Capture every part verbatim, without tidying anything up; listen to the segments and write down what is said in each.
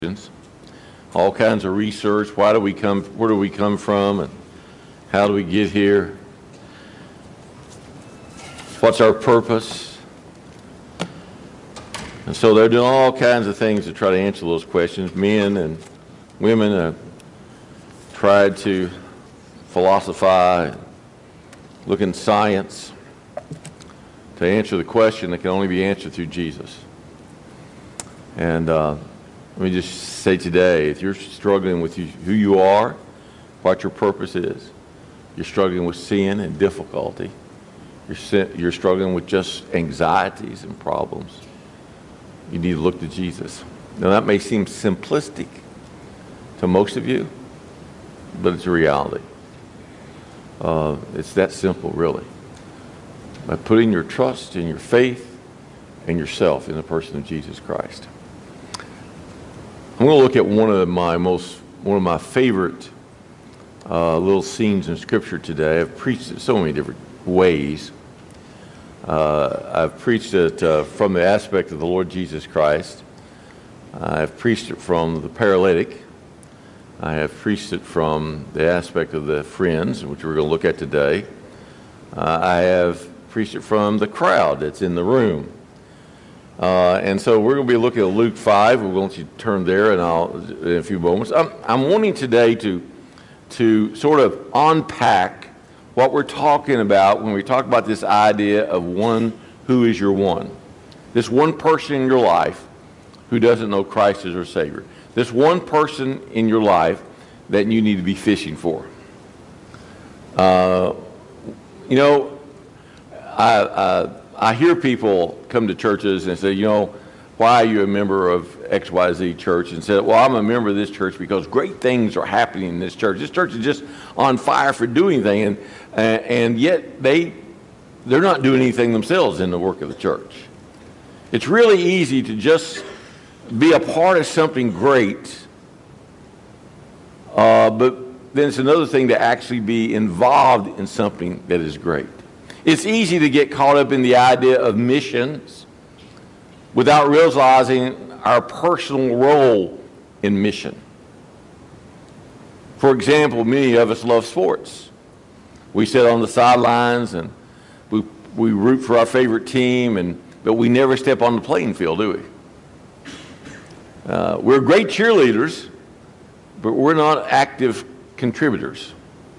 all kinds of research. Why do we come, where do we come from, and how do we get here? What's our purpose? And so they're doing all kinds of things to try to answer those questions. Men and women have tried to philosophize, look in science to answer the question that can only be answered through Jesus. And uh, let me just say today, if you're struggling with you, who you are, what your purpose is, you're struggling with sin and difficulty, you're, sin, you're struggling with just anxieties and problems, you need to look to Jesus. Now that may seem simplistic to most of you, but it's a reality. Uh, it's that simple, really. By putting your trust and your faith and yourself in the person of Jesus Christ. I'm going to look at one of my most, one of my favorite uh, little scenes in Scripture today. I've preached it so many different ways. Uh, I've preached it uh, from the aspect of the Lord Jesus Christ. I've preached it from the paralytic. I have preached it from the aspect of the friends, which we're going to look at today. Uh, I have preached it from the crowd that's in the room. Uh, and so we're going to be looking at Luke five. We're going to turn there in, I'll, in a few moments. I'm, I'm wanting today to, to sort of unpack what we're talking about when we talk about this idea of one who is your one. This one person in your life who doesn't know Christ as their Savior. This one person in your life that you need to be fishing for. Uh, you know, I... I I hear people come to churches and say, you know, why are you a member of X Y Z church? And say, well, I'm a member of this church because great things are happening in this church. This church is just on fire for doing things, and, and yet they, they're not doing anything themselves in the work of the church. It's really easy to just be a part of something great, uh, but then it's another thing to actually be involved in something that is great. It's easy to get caught up in the idea of missions without realizing our personal role in mission. For example, many of us love sports. We sit on the sidelines and we, we root for our favorite team, and, but we never step on the playing field, do we? Uh, we're great cheerleaders, but we're not active contributors.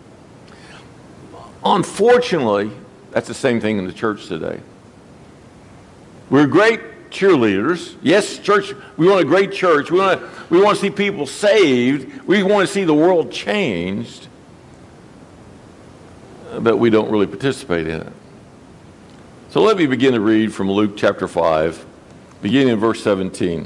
Unfortunately, that's the same thing in the church today. We're great cheerleaders. Yes, church, we want a great church. We want to, we want to see people saved. We want to see the world changed. But we don't really participate in it. So let me begin to read from Luke chapter five, beginning in verse seventeen.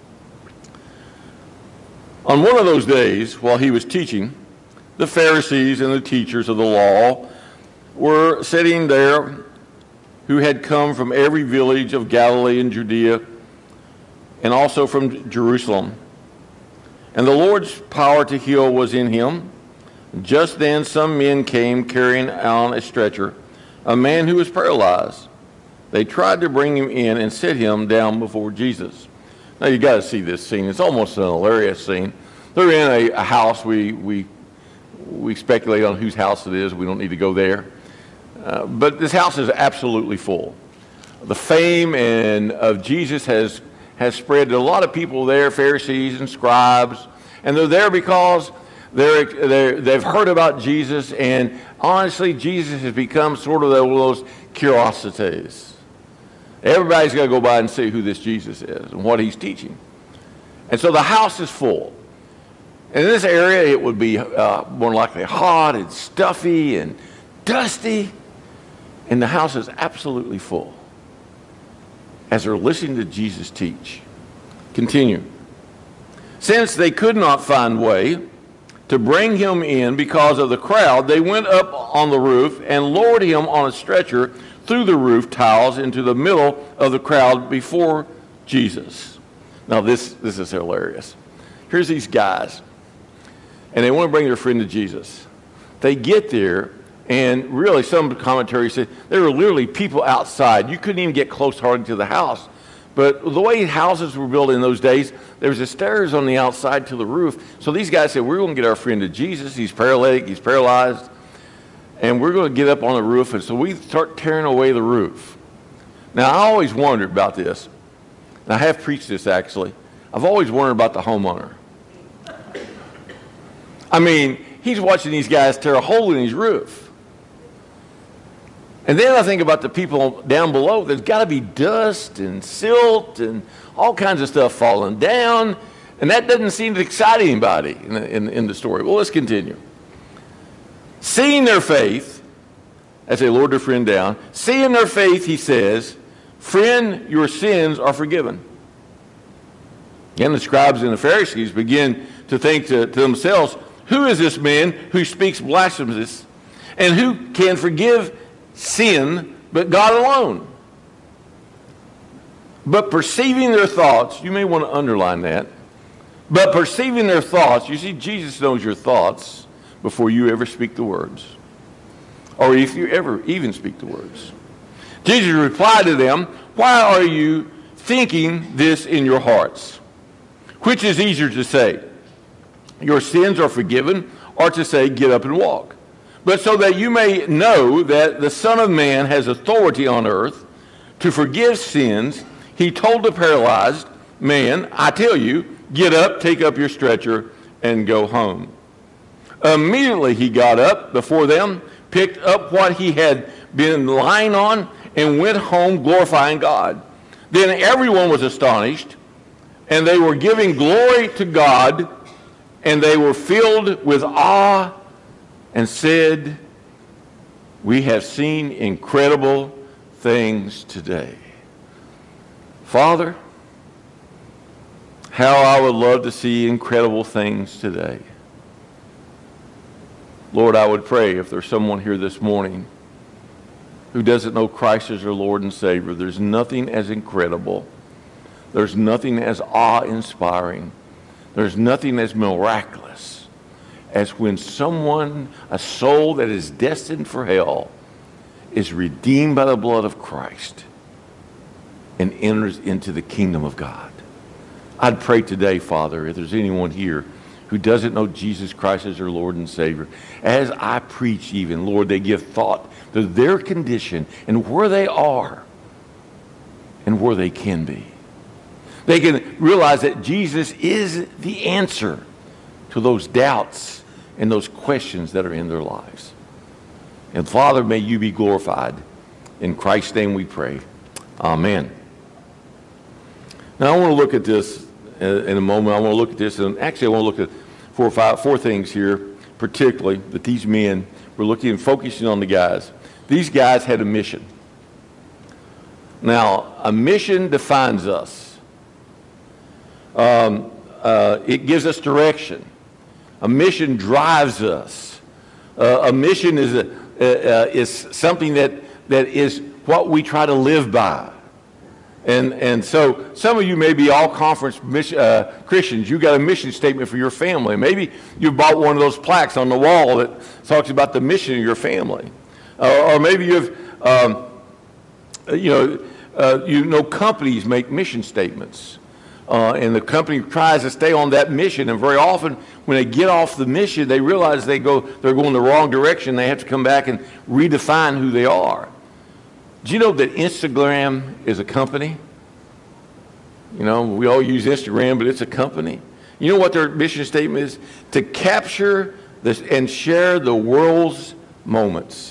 On one of those days, while he was teaching, the Pharisees and the teachers of the law were sitting there, who had come from every village of Galilee and Judea, and also from Jerusalem. And the Lord's power to heal was in him. Just then some men came carrying on a stretcher a man who was paralyzed. They tried to bring him in and sit him down before Jesus. Now you got to see this scene. It's almost an hilarious scene. They're in a, a house. We, we, we speculate on whose house it is. We don't need to go there. Uh, but this house is absolutely full. The fame and of Jesus has has spread to a lot of people there, Pharisees and scribes, and they're there because they're, they're they've heard about Jesus, and honestly, Jesus has become sort of one of those curiosities. Everybody's got to go by and see who this Jesus is and what he's teaching, and so the house is full. And in this area, it would be uh, more likely hot and stuffy and dusty. And the house is absolutely full as they're listening to Jesus teach. Continue. Since they could not find way to bring him in because of the crowd, they went up on the roof and lowered him on a stretcher through the roof tiles into the middle of the crowd before Jesus. Now this, this is hilarious. Here's these guys, and they want to bring their friend to Jesus. They get there, and really, some commentaries say there were literally people outside. You couldn't even get close hardly to the house But the way houses were built in those days, there was the stairs on the outside to the roof. So these guys said, we're going to get our friend to Jesus. He's paralytic. He's paralyzed. And we're going to get up on the roof. And so we start tearing away the roof. Now, I always wondered about this. And I have preached this, actually. I've always wondered about the homeowner. I mean, he's watching these guys tear a hole in his roof. And then I think about the people down below. There's got to be dust and silt and all kinds of stuff falling down. And that doesn't seem to excite anybody in the, in, in the story. Well, let's continue. Seeing their faith, as they lowered their friend down, seeing their faith, he says, friend, your sins are forgiven. And the scribes and the Pharisees begin to think to, to themselves, who is this man who speaks blasphemies, and who can forgive sin but God alone? But perceiving their thoughts, you may want to underline that, but perceiving their thoughts, you see, Jesus knows your thoughts before you ever speak the words, or if you ever even speak the words. Jesus replied to them, why are you thinking this in your hearts? Which is easier to say, your sins are forgiven, or to say, get up and walk? But so that you may know that the Son of Man has authority on earth to forgive sins, he told the paralyzed man, I tell you, get up, take up your stretcher, and go home. Immediately he got up before them, picked up what he had been lying on, and went home glorifying God. Then everyone was astonished, and they were giving glory to God, and they were filled with awe and said, we have seen incredible things today. Father, how I would love to see incredible things today. Lord, I would pray if there's someone here this morning who doesn't know Christ as their Lord and Savior, there's nothing as incredible. There's nothing as awe-inspiring. There's nothing as miraculous as when someone, a soul that is destined for hell, is redeemed by the blood of Christ and enters into the kingdom of God. I'd pray today, Father, if there's anyone here who doesn't know Jesus Christ as their Lord and Savior, as I preach even, Lord, they give thought to their condition and where they are and where they can be. They can realize that Jesus is the answer to those doubts and those questions that are in their lives. And Father, may you be glorified. In Christ's name we pray. Amen. Now I want to look at this in a moment. I want to look at this, and actually I want to look at four or five, four things here, particularly that these men were looking and focusing on the guys. These guys had a mission. Now, a mission defines us. Um, uh, it gives us direction. A mission drives us. Uh, a mission is a, uh, uh, is something that that is what we try to live by. And and so some of you may be all conference mission, uh, Christians. You got a mission statement for your family. Maybe you bought one of those plaques on the wall that talks about the mission of your family, uh, or maybe you've um, you know uh, you know companies make mission statements, uh, and the company tries to stay on that mission. And very often, when they get off the mission, they realize they go they're going the wrong direction. They have to come back and redefine who they are. Do you know that Instagram is a company? You know, we all use Instagram, but it's a company. You know what their mission statement is? To capture this and share the world's moments.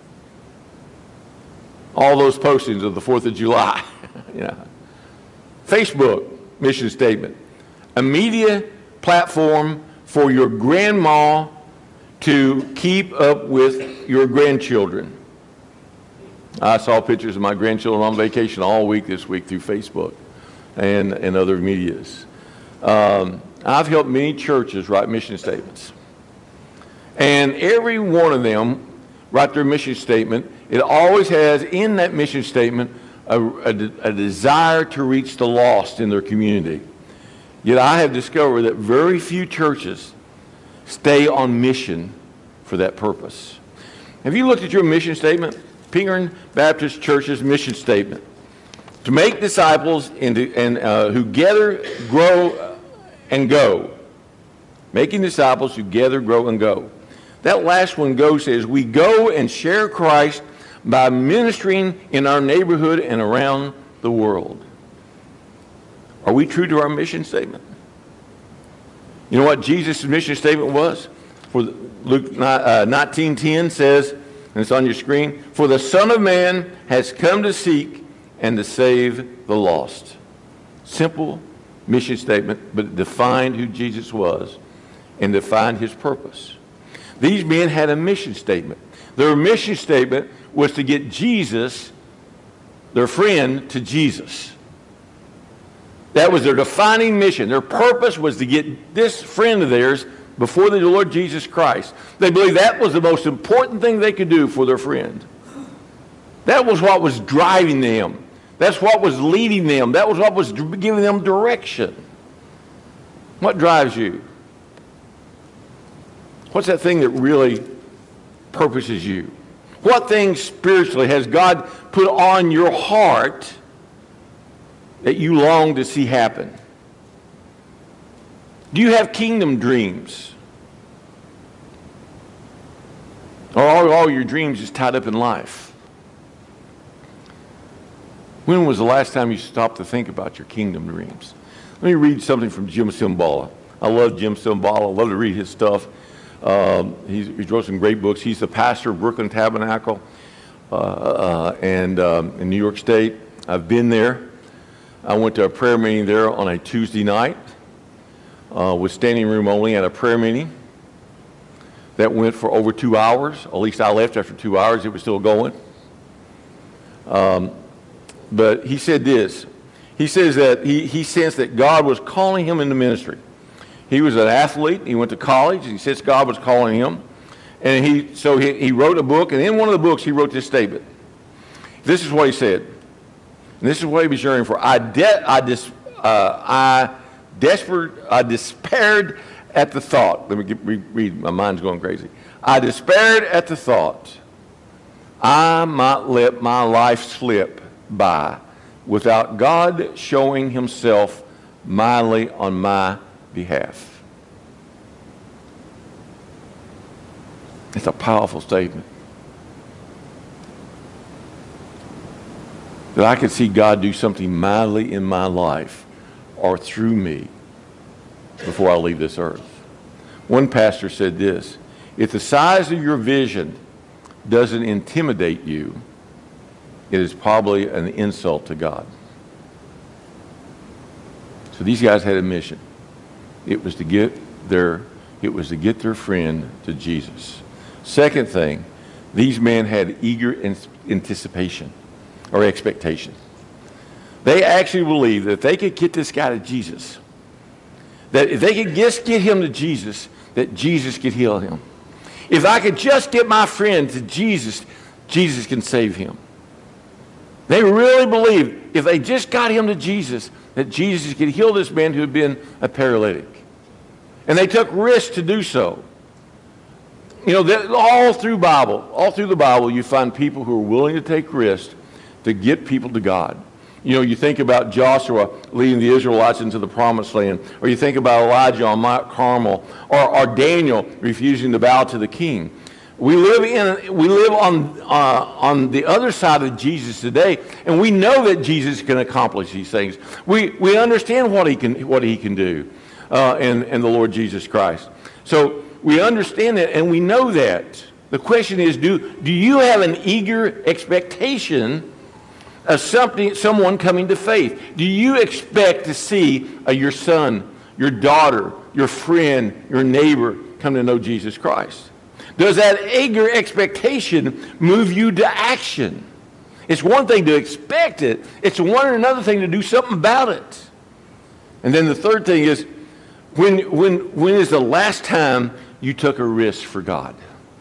All those postings of the fourth of July. You know. Facebook mission statement. A media platform for your grandma to keep up with your grandchildren. I saw pictures of my grandchildren on vacation all week this week through Facebook and, and other medias. Um, I've helped many churches write mission statements. And every one of them write their mission statement. It always has in that mission statement a, a, a desire to reach the lost in their community. Yet I have discovered that very few churches stay on mission for that purpose. Have you looked at your mission statement? Pinkerton Baptist Church's mission statement. To make disciples into, and uh, who gather, grow, and go. Making disciples who gather, grow, and go. That last one, go, says, we go and share Christ by ministering in our neighborhood and around the world. Are we true to our mission statement? You know what Jesus' mission statement was? For the, Luke uh, nineteen ten says, and it's on your screen, for the Son of Man has come to seek and to save the lost. Simple mission statement, but it defined who Jesus was and defined his purpose. These men had a mission statement. Their mission statement was to get Jesus, their friend, to Jesus. That was their defining mission. Their purpose was to get this friend of theirs before the Lord Jesus Christ. They believed that was the most important thing they could do for their friend. That was what was driving them. That's what was leading them. That was what was giving them direction. What drives you? What's that thing that really purposes you? What thing spiritually has God put on your heart that you long to see happen? Do you have kingdom dreams? Or are all your dreams just tied up in life? When was the last time you stopped to think about your kingdom dreams? Let me read something from Jim Cymbala. I love Jim Cymbala. I love to read his stuff. Um, he's, he wrote some great books. He's the pastor of Brooklyn Tabernacle uh, uh, and um, in New York State. I've been there. I went to a prayer meeting there on a Tuesday night uh, with standing room only at a prayer meeting that went for over two hours. At least I left after two hours. It was still going. Um, but he said this. He says that he, he sensed that God was calling him into ministry. He was an athlete. He went to college. He says God was calling him. And he so he, he wrote a book. And in one of the books, he wrote this statement. This is what he said. And this is what he was yearning for. I, de- I, dis- uh, I, desperate, I despaired at the thought. Let me get, read, read. My mind's going crazy. I despaired at the thought I might let my life slip by without God showing himself mightily on my behalf. It's a powerful statement. That I could see God do something mightily in my life or through me before I leave this earth. One pastor said this, if the size of your vision doesn't intimidate you, it is probably an insult to God. So these guys had a mission. It was to get their, it was to get their friend to Jesus. Second thing, these men had eager anticipation or expectation. They actually believed that if they could get this guy to Jesus, that if they could just get him to Jesus, that Jesus could heal him. If I could just get my friend to Jesus, Jesus can save him. They really believed if they just got him to Jesus, that Jesus could heal this man who had been a paralytic. And they took risks to do so. You know, that, all through Bible, all through the Bible, you find people who are willing to take risks to get people to God. You know, you think about Joshua leading the Israelites into the promised land, or you think about Elijah on Mount Carmel, or, or Daniel refusing to bow to the king. We live in, we live on, uh, on the other side of Jesus today, and we know that Jesus can accomplish these things. We, we understand what he can, what he can do uh, in, in the Lord Jesus Christ. So we understand that, and we know that. The question is, do, do you have an eager expectation of something, someone coming to faith? Do you expect to see uh, your son, your daughter, your friend, your neighbor come to know Jesus Christ? Does that eager expectation move you to action? It's one thing to expect it. It's one or another thing to do something about it. And then the third thing is, when, when, when is the last time you took a risk for God?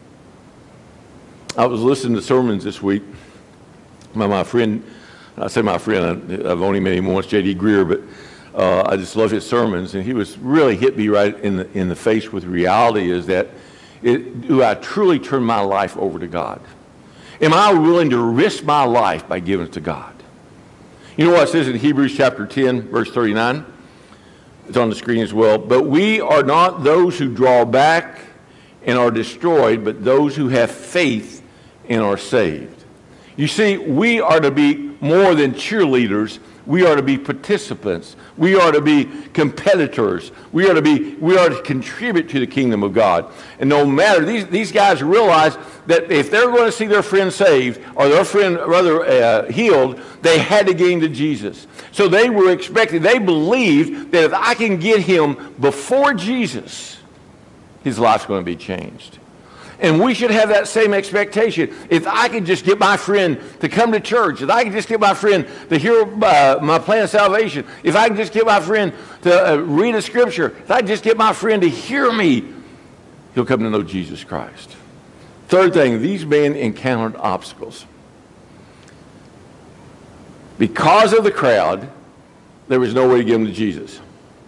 I was listening to sermons this week. My, my friend, I say my friend, I've only met him once, J D Greer, but uh, I just love his sermons. And he was really hit me right in the, in the face with reality is that It, do I truly turn my life over to God? Am I willing to risk my life by giving it to God? You know what it says in Hebrews chapter ten, verse thirty-nine? It's on the screen as well. But we are not those who draw back and are destroyed, but those who have faith and are saved. You see, we are to be more than cheerleaders. We are to be participants. We are to be competitors. We are to be, we are to contribute to the kingdom of God. And no matter, these, these guys realize that if they're going to see their friend saved, or their friend rather uh, healed, they had to get him to Jesus. So they were expecting, they believed that if I can get him before Jesus, his life's going to be changed. And we should have that same expectation. If I could just get my friend to come to church, if I could just get my friend to hear uh, my plan of salvation, if I can just get my friend to uh, read a scripture, if I can just get my friend to hear me, he'll come to know Jesus Christ. Third thing, these men encountered obstacles. Because of the crowd, there was no way to get them to Jesus.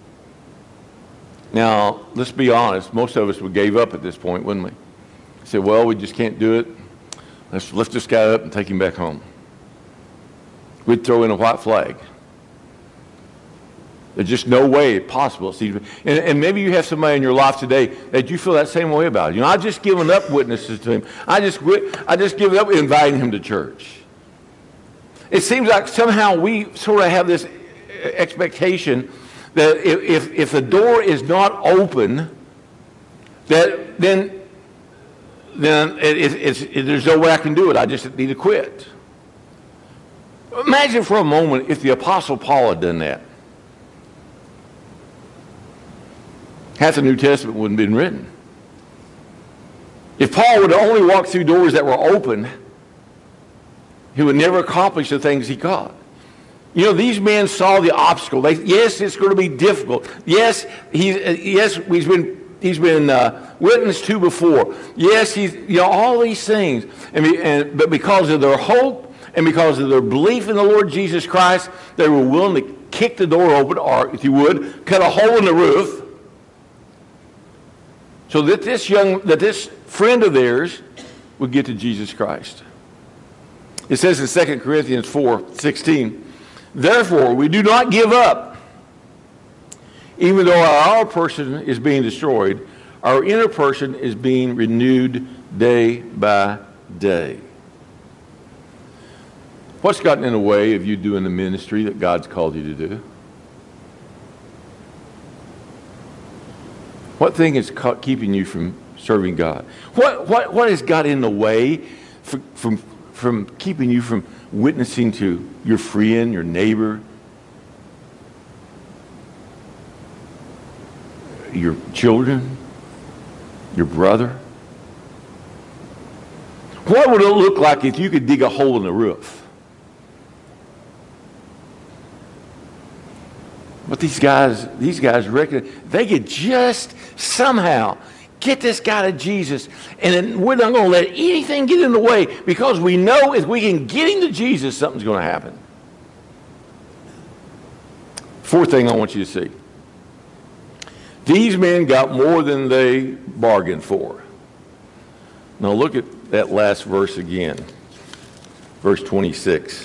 Now, let's be honest, most of us would gave up at this point, wouldn't we? Said, well, we just can't do it. Let's lift this guy up and take him back home. We'd throw in a white flag. There's just no way possible. See, and, and maybe you have somebody in your life today that you feel that same way about. You know, I've just given up witnesses to him. I just quit. I just given up inviting him to church. It seems like somehow we sort of have this expectation that if, if, if the door is not open, that then then it, it, it's, it, there's no way I can do it. I just need to quit. Imagine for a moment if the Apostle Paul had done that. Half the New Testament wouldn't have been written. If Paul would have only walked through doors that were open, he would never accomplish the things he got. You know, these men saw the obstacle. They, yes, it's going to be difficult. Yes, he's, yes, he's been He's been uh, witnessed to before. Yes, he's, you know, all these things. And, and, but because of their hope and because of their belief in the Lord Jesus Christ, they were willing to kick the door open, or if you would, cut a hole in the roof, so that this young, that this friend of theirs would get to Jesus Christ. It says in Second Corinthians four sixteen, therefore we do not give up. Even though our outer person is being destroyed, our inner person is being renewed day by day. What's gotten in the way of you doing the ministry that God's called you to do? What thing is keeping you from serving God? What, what, what has got in the way from, from, from keeping you from witnessing to your friend, your neighbor, your children, your brother? What would it look like if you could dig a hole in the roof? But these guys, these guys reckon they could just somehow get this guy to Jesus, and then we're not going to let anything get in the way, because we know if we can get him to Jesus, something's going to happen. Fourth thing I want you to see. These men got more than they bargained for. Now look at that last verse again. Verse twenty-six.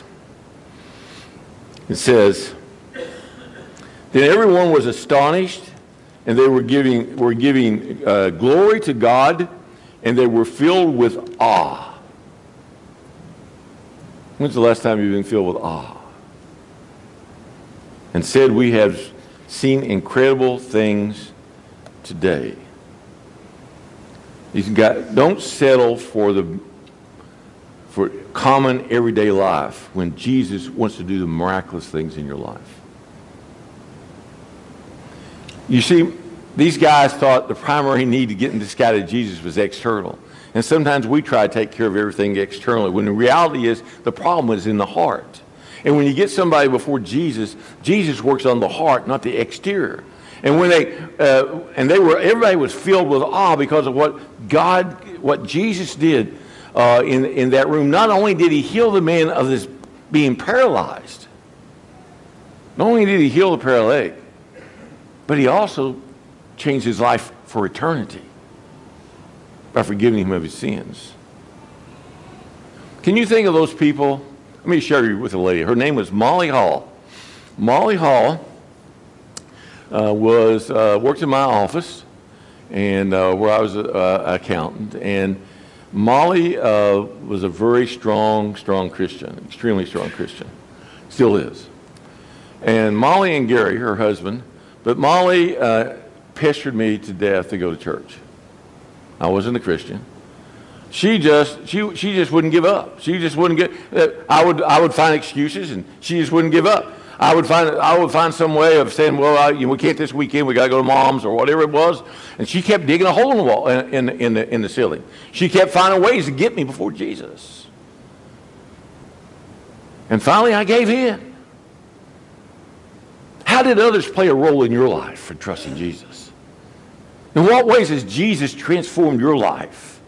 It says, then everyone was astonished, and they were giving, were giving uh, glory to God, and they were filled with awe. When's the last time you've been filled with awe? And said, we have seen incredible things today. You've got, don't settle for the for common everyday life when Jesus wants to do the miraculous things in your life. You see, these guys thought the primary need to get this guy to Jesus was external. And sometimes we try to take care of everything externally, when the reality is the problem is in the heart. And when you get somebody before Jesus, Jesus works on the heart, not the exterior. And when they uh, and they were, everybody was filled with awe because of what God, what Jesus did uh, in in that room. Not only did he heal the man of this being paralyzed, not only did he heal the paralytic, but he also changed his life for eternity by forgiving him of his sins. Can you think of those people let me share you with a lady. Her name was Molly Hall. Molly Hall uh, was uh, worked in my office, and uh, where I was an accountant. And Molly uh, was a very strong, strong Christian, extremely strong Christian, still is. And Molly and Gary, her husband, but Molly uh, pestered me to death to go to church. I wasn't a Christian. She just she she just wouldn't give up. She just wouldn't get. Uh, I would I would find excuses, and she just wouldn't give up. I would find I would find some way of saying, well, I, you know, we can't this weekend. We got to go to Mom's or whatever it was. And she kept digging a hole in the wall in, in in the in the ceiling. She kept finding ways to get me before Jesus. And finally, I gave in. How did others play a role in your life for trusting Jesus? In what ways has Jesus transformed your life?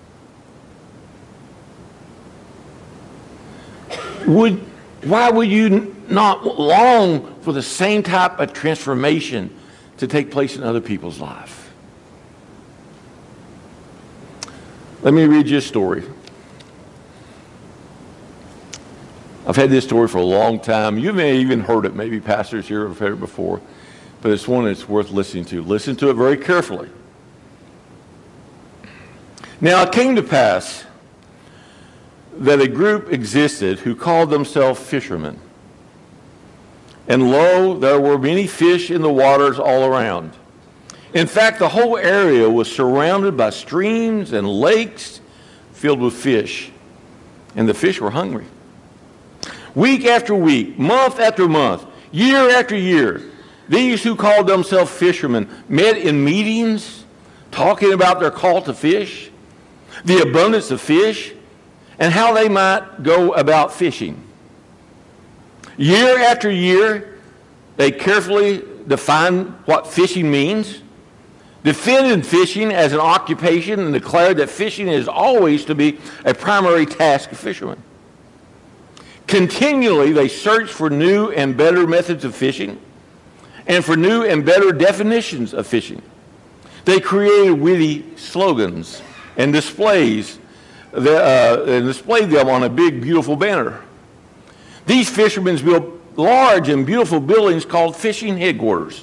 Would, why would you not long for the same type of transformation to take place in other people's life? Let me read you a story. I've had this story for a long time. You may have even heard it. Maybe pastors here have heard it before. But it's one that's worth listening to. Listen to it very carefully. Now it came to pass that a group existed who called themselves fishermen. And lo, there were many fish in the waters all around. In fact, the whole area was surrounded by streams and lakes filled with fish. And the fish were hungry. Week after week, month after month, year after year, these who called themselves fishermen met in meetings talking about their call to fish, the abundance of fish, and how they might go about fishing. Year after year, they carefully defined what fishing means, defended fishing as an occupation, and declared that fishing is always to be a primary task of fishermen. Continually, they searched for new and better methods of fishing and for new and better definitions of fishing. They created witty slogans and displays that, uh, and displayed them on a big, beautiful banner. These fishermen built large and beautiful buildings called fishing headquarters.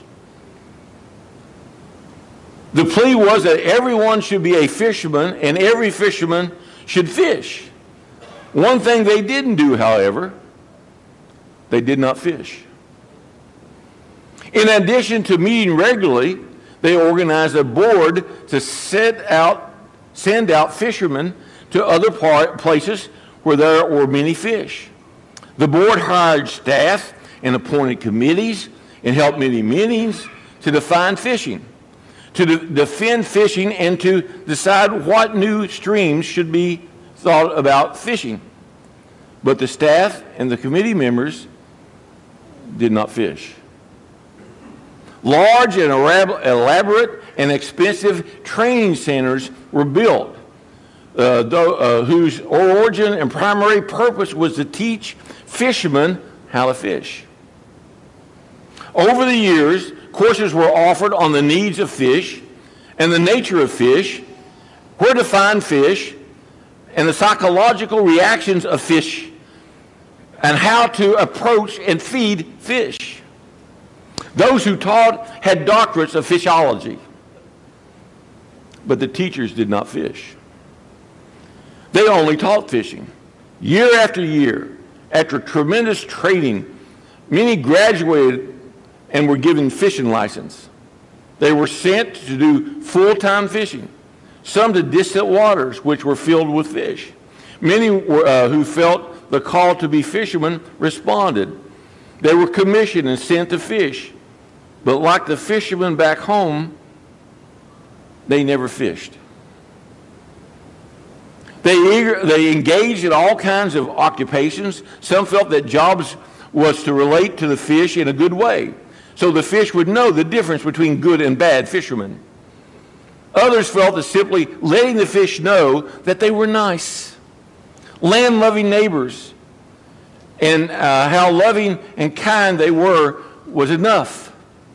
The plea was that everyone should be a fisherman and every fisherman should fish. One thing they didn't do, however, they did not fish. In addition to meeting regularly, they organized a board to set out, send out fishermen to other part, places where there were many fish. The board hired staff and appointed committees and held many meetings to define fishing, to de- defend fishing, and to decide what new streams should be thought about fishing. But the staff and the committee members did not fish. Large and elaborate and expensive training centers were built, uh, though, uh, whose origin and primary purpose was to teach fishermen how to fish. Over the years, courses were offered on the needs of fish and the nature of fish, where to find fish, and the psychological reactions of fish, and how to approach and feed fish. Those who taught had doctorates of fishology, but the teachers did not fish. They only taught fishing. Year after year, after tremendous training, many graduated and were given fishing license. They were sent to do full-time fishing, some to distant waters which were filled with fish. Many were, uh, who felt the call to be fishermen responded. They were commissioned and sent to fish. But like the fishermen back home, they never fished. They, eager, they engaged in all kinds of occupations. Some felt that jobs was to relate to the fish in a good way, so the fish would know the difference between good and bad fishermen. Others felt that simply letting the fish know that they were nice, land-loving neighbors, and uh, how loving and kind they were was enough.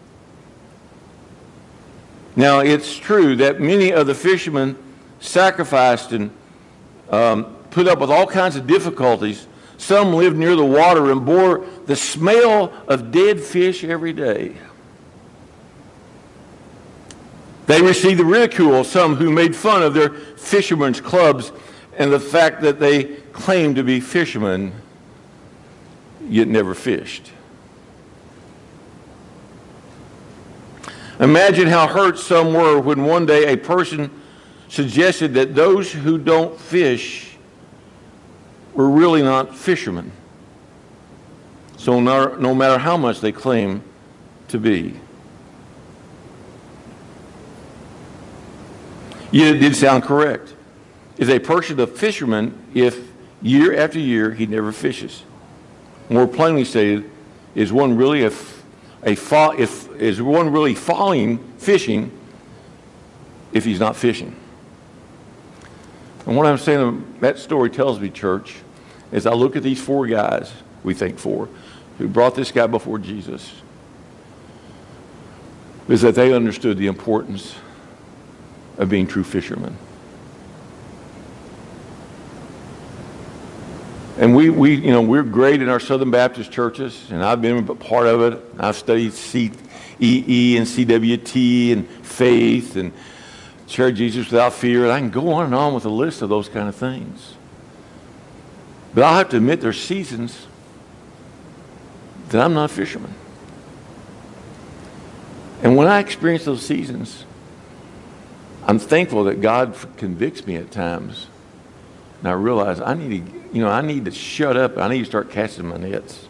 Now, it's true that many of the fishermen sacrificed and um, put up with all kinds of difficulties Some lived near the water and bore the smell of dead fish every day. They received the ridicule of some who made fun of their fishermen's clubs and the fact that they claimed to be fishermen, yet never fished. Imagine how hurt some were when one day a person suggested that those who don't fish were really not fishermen. So no, no matter how much they claim to be. Yet it did sound correct. Is a person a fisherman if year after year he never fishes? More plainly stated, is one really a, a fa- if is one really falling fishing if he's not fishing? And what I'm saying that story tells me, church, is I look at these four guys, we think four, who brought this guy before Jesus, is that they understood the importance of being true fishermen. And we, we, you know, we're great in our Southern Baptist churches, and I've been a part of it. I've studied C E E and C W T and faith and share Jesus without fear, and I can go on and on with a list of those kind of things. But I'll have to admit there's seasons that I'm not a fisherman. And when I experience those seasons, I'm thankful that God convicts me at times. And I realize I need to, you know, I need to shut up. I need to start casting my nets.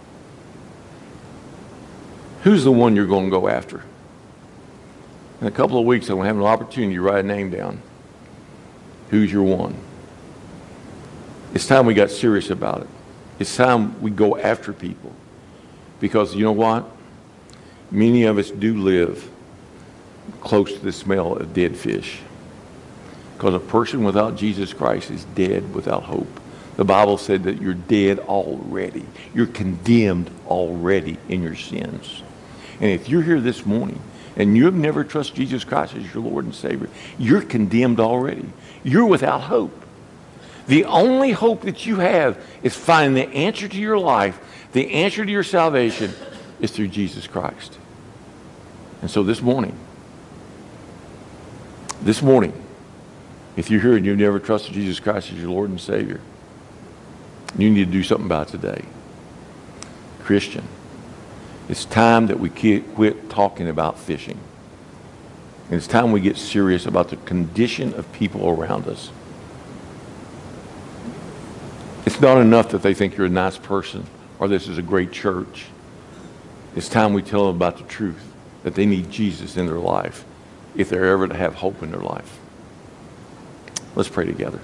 Who's the one you're going to go after? In a couple of weeks, I'm going to have an opportunity to write a name down. Who's your one? It's time we got serious about it. It's time we go after people. Because you know what? Many of us do live close to the smell of dead fish. Because a person without Jesus Christ is dead without hope. The Bible said that you're dead already. You're condemned already in your sins. And if you're here this morning and you have never trusted Jesus Christ as your Lord and Savior, you're condemned already. You're without hope. The only hope that you have is finding the answer to your life, the answer to your salvation is through Jesus Christ. And so this morning, this morning, if you're here and you've never trusted Jesus Christ as your Lord and Savior, you need to do something about it today. Christian, it's time that we quit talking about fishing. And it's time we get serious about the condition of people around us. It's not enough that they think you're a nice person or this is a great church. It's time we tell them about the truth, that they need Jesus in their life if they're ever to have hope in their life. Let's pray together.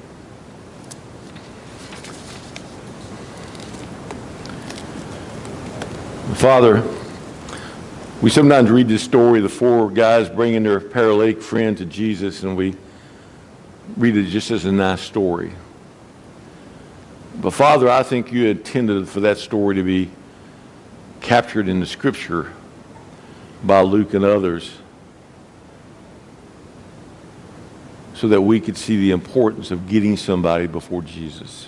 Father, we sometimes read this story of the four guys bringing their paralytic friend to Jesus, and we read it just as a nice story. But Father, I think you intended for that story to be captured in the Scripture by Luke and others so that we could see the importance of getting somebody before Jesus.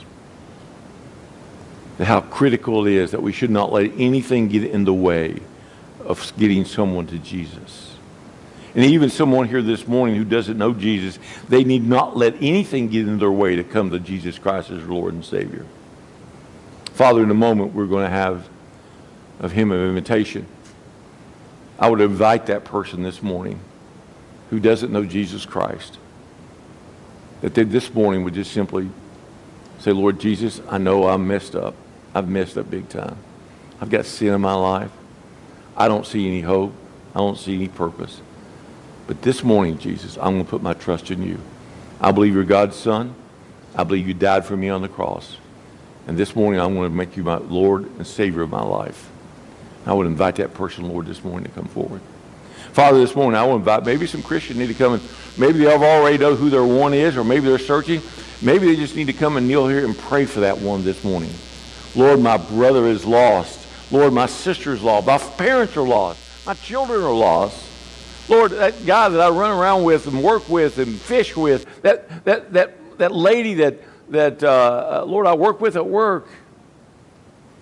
How critical it is that we should not let anything get in the way of getting someone to Jesus. And even someone here this morning who doesn't know Jesus, they need not let anything get in their way to come to Jesus Christ as Lord and Savior. Father, in a moment we're going to have a hymn of invitation. I would invite that person this morning who doesn't know Jesus Christ, that they this morning would just simply say, Lord Jesus, I know I'm messed up. I've messed up big time. I've got sin in my life. I don't see any hope. I don't see any purpose. But this morning, Jesus, I'm going to put my trust in you. I believe you're God's Son. I believe you died for me on the cross. And this morning, I'm going to make you my Lord and Savior of my life. I would invite that person, Lord, this morning to come forward. Father, this morning, I will invite maybe some Christians need to come and maybe they've already know who their one is, or maybe they're searching. Maybe they just need to come and kneel here and pray for that one this morning. Lord, my brother is lost. Lord, my sister is lost. My parents are lost. My children are lost. Lord, that guy that I run around with and work with and fish with, that that that that lady that that uh, Lord I work with at work,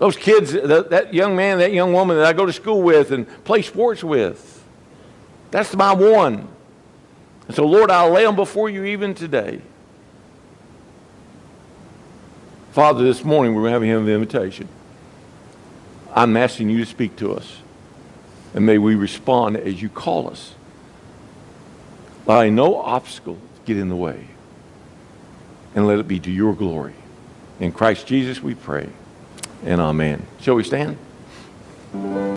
Those kids, that, that young man, that young woman that I go to school with and play sports with. That's my one. And so, Lord, I'll lay them before you even today. Father, this morning we're having an invitation. I'm asking you to speak to us. And may we respond as you call us. Allow no obstacle to get in the way. And let it be to your glory. In Christ Jesus we pray. And amen. Shall we stand?